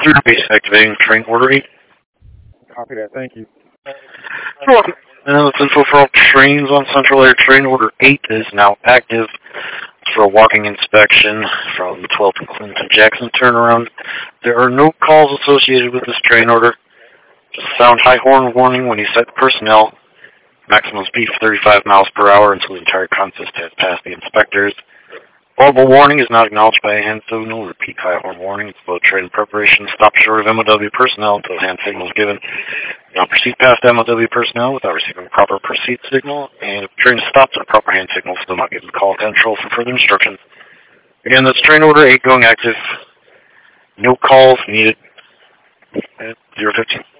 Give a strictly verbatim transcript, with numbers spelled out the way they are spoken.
through to base activating train order eight. Copy that, thank you. You're welcome. Uh, this info for all trains on Central Air Train Order eight is now active for a walking inspection from twelfth and Clinton Jackson turnaround. There are no calls associated with this train order. Just sound high horn warning when you set personnel. Maximum speed of thirty-five miles per hour until the entire consist has passed the inspectors. Audible warning is not acknowledged by a hand signal. Repeat high horn warning. It's low train preparation. Stop short of M O W personnel until the hand signal is given. Do not proceed past M O W personnel without receiving a proper proceed signal. And if the train stops at a proper hand signal, still not given call control for further instructions. Again, that's train order eight going active. No calls needed at zero fifteen.